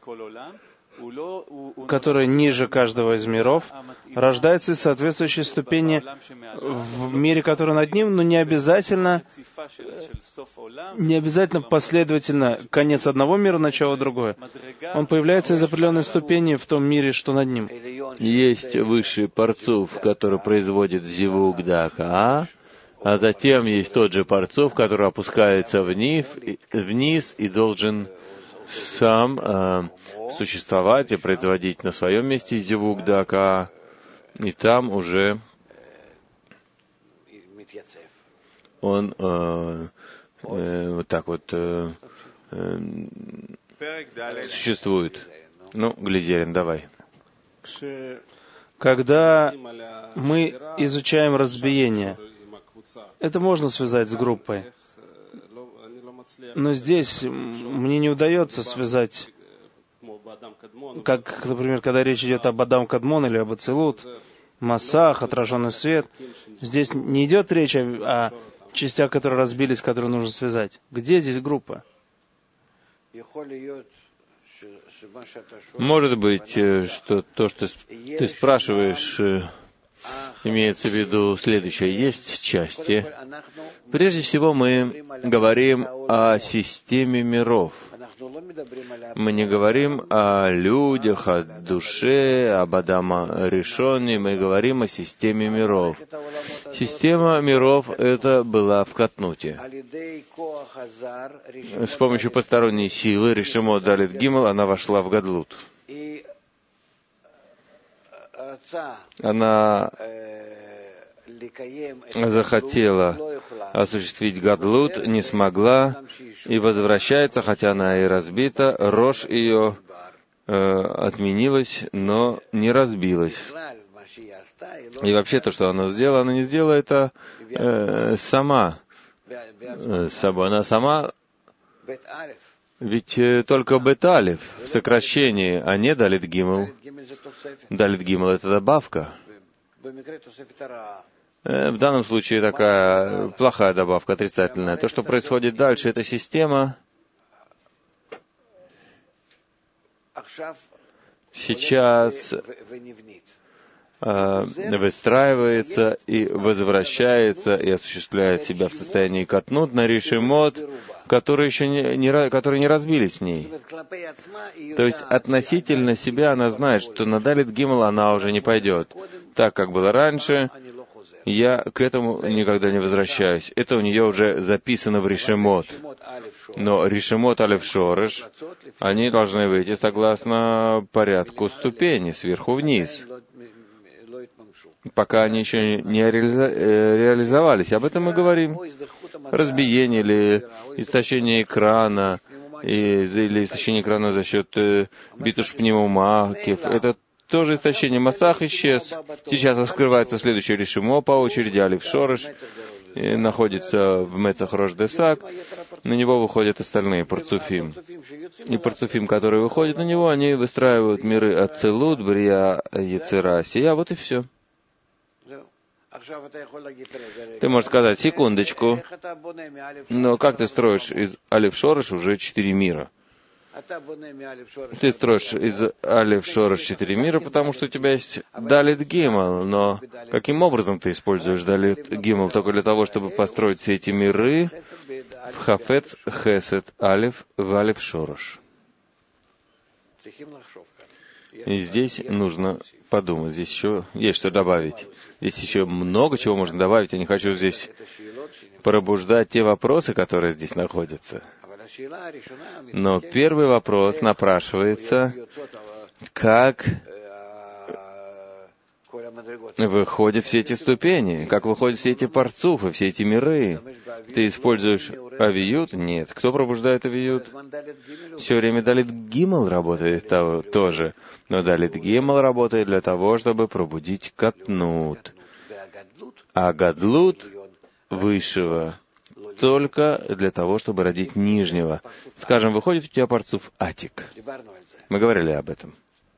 который ниже каждого из миров, рождается из соответствующей ступени в мире, который над ним, но не обязательно, не обязательно последовательно конец одного мира, начало другое. Он появляется из определенной ступени в том мире, что над ним. Есть высший Парцуф, который производит зивук дака, а затем есть тот же Парцуф, который опускается вниз, вниз и должен сам э, существовать и производить на своем месте зивук дака, и там уже он э, э, вот так вот э, э, существует. Ну, Глизерин, давай. Когда мы изучаем разбиение, это можно связать с группой. Но здесь мне не удается связать, как, например, когда речь идет об Адам Кадмон или об Ацилут, Масах, отраженный свет. Здесь не идет речь о, о частях, которые разбились, которые нужно связать. Где здесь группа? Может быть, что то, что ты спрашиваешь, имеется в виду следующее. Есть части. Прежде всего, мы говорим о системе миров. Мы не говорим о людях, о душе, об Адама Ришоне. Мы говорим о системе миров. Система миров это была в Катнуте. С помощью посторонней силы Ришимо Далит Гимел она вошла в Гадлут. Она захотела осуществить Гадлут, не смогла и возвращается, хотя она и разбита. Рожь ее э, отменилась, но не разбилась. И вообще то, что она сделала, она не сделала это э, сама. Э, собой. Она сама... Ведь э, только Бет-Алев в сокращении, а не Далит Гимел. Далит Гимел — это добавка. В данном случае такая плохая добавка, отрицательная. То, что происходит дальше, это система сейчас э, выстраивается и возвращается и осуществляет себя в состоянии катнут на ришимот, которые еще не, не, которые не разбились в ней. То есть относительно себя она знает, что на Далит Гимел она уже не пойдет. Так, как было раньше, я к этому никогда не возвращаюсь. Это у нее уже записано в Ришимот. Но Ришимот Алеф Шореш, они должны выйти согласно порядку ступени, сверху вниз, пока они еще не реализовались. Об этом мы говорим. Разбиение или истощение экрана, или истощение экрана за счет битуш пневмакев. Это тоже истощение. Масах исчез. Сейчас раскрывается следующее решимо по очереди. Алиф Шореш находится в Мецах Рош Десак. На него выходят остальные парцуфим. И парцуфим, которые выходят на него, они выстраивают миры Ацилут, Брия, Яцера, Сия. Вот и все. Ты можешь сказать, секундочку, но как ты строишь из Алиф Шореш уже четыре мира? Ты строишь из Алиф Шореш четыре мира, потому что у тебя есть Далит Гимел, но каким образом ты используешь Далит Гимел? Только для того, чтобы построить все эти миры в Хафец, Хесед, Алиф, в Алиф Шореш. И здесь нужно подумать, здесь еще есть что добавить. Здесь еще много чего можно добавить. Я не хочу здесь пробуждать те вопросы, которые здесь находятся. Но первый вопрос напрашивается, как выходят все эти ступени, как выходят все эти парцуфы, все эти миры. Ты используешь авиют? Нет. Кто пробуждает авиют? Все время Далит Гимел работает того, тоже. Но Далит Гимел работает для того, чтобы пробудить Катнут. А Гадлут высшего только для того, чтобы родить нижнего. Скажем, выходит у тебя парцуф Атик. Мы говорили об этом.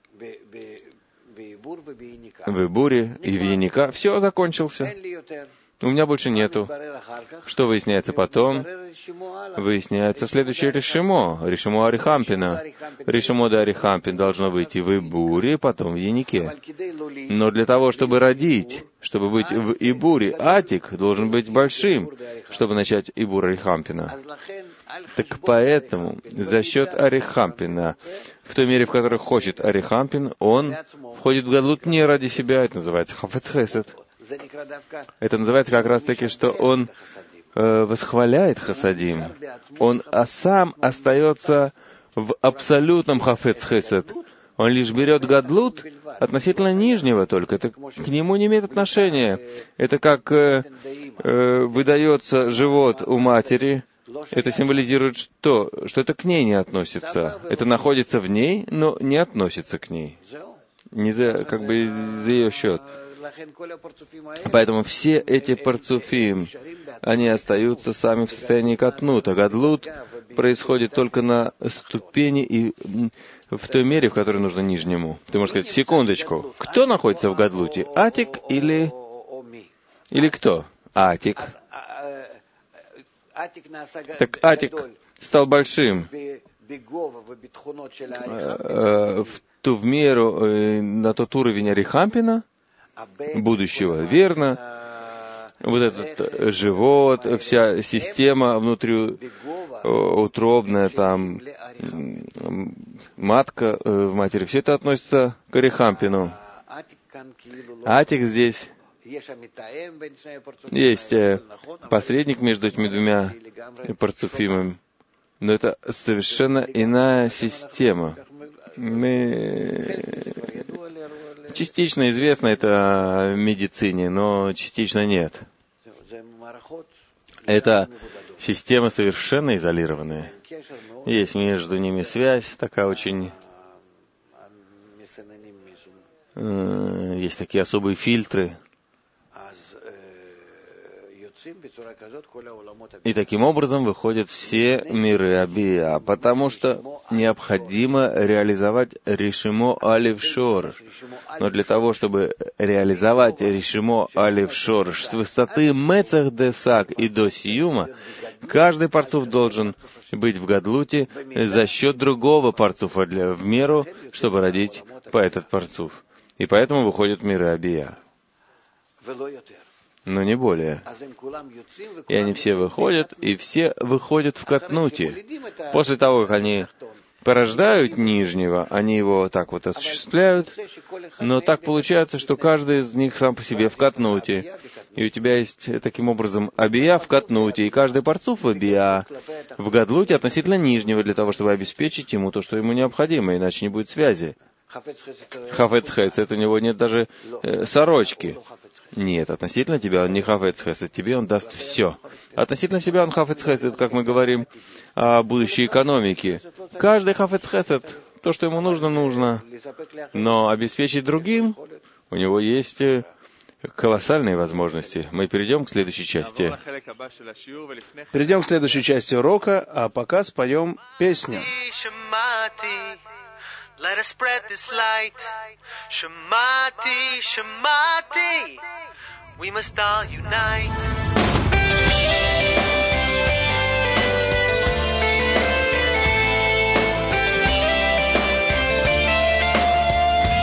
В Ибуре и в Яника все закончился. У меня больше нету. Что выясняется потом? Выясняется следующее решимо. Решимо Арихампина. Решимо да Арихампин должно выйти в Ибуре, потом в Янике. Но для того, чтобы родить, чтобы быть в Ибуре, Атик должен быть большим, чтобы начать Ибур Арихампина. Так поэтому за счет Арихампина, в той мере, в которой хочет Арихампин, он входит в Гадлут не ради себя, это называется Хафец Хесед. Это называется как раз-таки, что он э, восхваляет Хасадим. Он а сам остается в абсолютном Хафец Хесед. Он лишь берет Гадлут относительно нижнего только. Это к нему не имеет отношения. Это как э, э, выдается живот у матери. Это символизирует что? Что это к ней не относится. Это находится в ней, но не относится к ней. Не за, как бы за ее счет. Поэтому все эти парцуфим, они остаются сами в состоянии катнута. Гадлут происходит только на ступени и в той мере, в которой нужно нижнему. Ты можешь сказать, секундочку, кто находится в Гадлуте? Атик или... Или кто? Атик. Так Атик стал большим в ту в меру, на тот уровень Арихампина, будущего, верно? Вот этот живот, вся система внутриутробная, там, матка в матери, все это относится к Арихампину. Атик здесь есть посредник между этими двумя парцуфимами, но это совершенно иная система. Мы... Частично известно это в медицине, но частично нет. Это система совершенно изолированная. Есть между ними связь, такая очень... Есть такие особые фильтры. И таким образом выходят все миры Абия, потому что необходимо реализовать Решимо Алев Шорш. Но для того, чтобы реализовать Решимо Алев Шорш с высоты Мецах Десак и до Сиюма, каждый парцуф должен быть в Гадлуте за счет другого парцуфа для, в меру, чтобы родить по этот парцуф. И поэтому выходят миры Абия. Но не более. И они все выходят, и все выходят в Катнуте. После того, как они порождают нижнего, они его так вот осуществляют, но так получается, что каждый из них сам по себе в Катнуте. И у тебя есть, таким образом, Абия в Катнуте, и каждый парцуф в Абия в Гадлуте относительно нижнего, для того, чтобы обеспечить ему то, что ему необходимо, иначе не будет связи. Хафец Хесед, у него нет даже э, сорочки. Нет, относительно тебя он не Хафец Хесед, тебе он даст все. Относительно себя он Хафец Хесед, как мы говорим о будущей экономике. Каждый Хафец Хесед, то, что ему нужно, нужно. Но обеспечить другим, у него есть колоссальные возможности. Мы перейдем к следующей части. Перейдем к следующей части урока, а пока споем песню. Let us spread this light. Shemati, Shemati. We must all unite.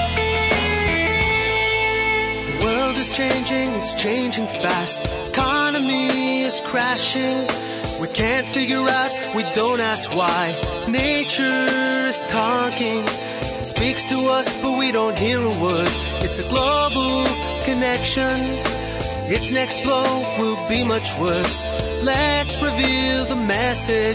The world is changing, it's changing fast. Can't economy is crashing. We can't figure out, we don't ask why. Nature is talking, it speaks to us but we don't hear a word. It's a global connection, its next blow will be much worse. Let's reveal the message.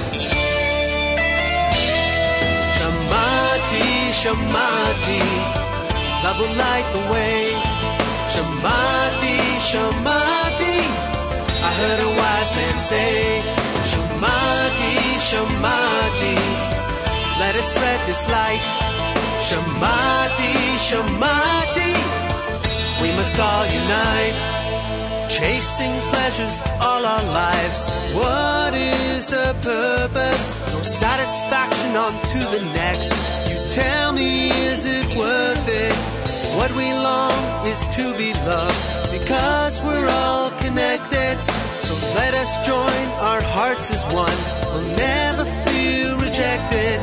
Shamati, Shamati, love will light the way. Shamati, Shamati, I heard a wise man say, Shamati, Shamati, let us spread this light. Shamati, Shamati, we must all unite. Chasing pleasures all our lives, what is the purpose? No satisfaction, on to the next. You tell me, is it worth it? What we long is to be loved, because we're all connected. So let us join our hearts as one, we'll never feel rejected.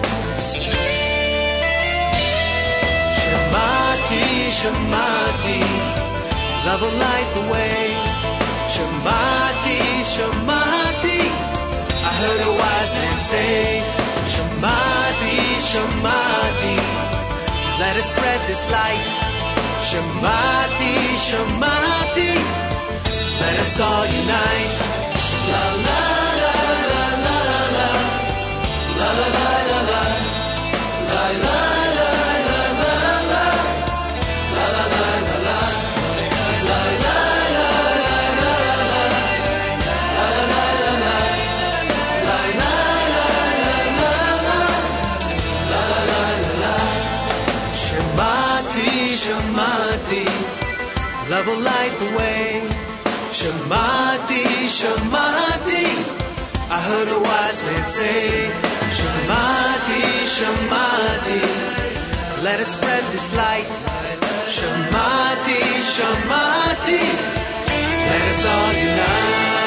Shamati, Shamati, love will light the way. Shamati, Shamati, I heard a wise man say, Shamati, Shamati, let us spread this light. Shamati, Shamati, let us all unite. La la la la la la, la la la la la, la la la la la, la la la la la, la la la la la, la la la la, la la la la la, Shamati, Shamati, love will light the way. Shamati, Shamati, I heard a wise man say, Shamati, Shamati, let us spread this light. Shamati, Shamati, let us all unite.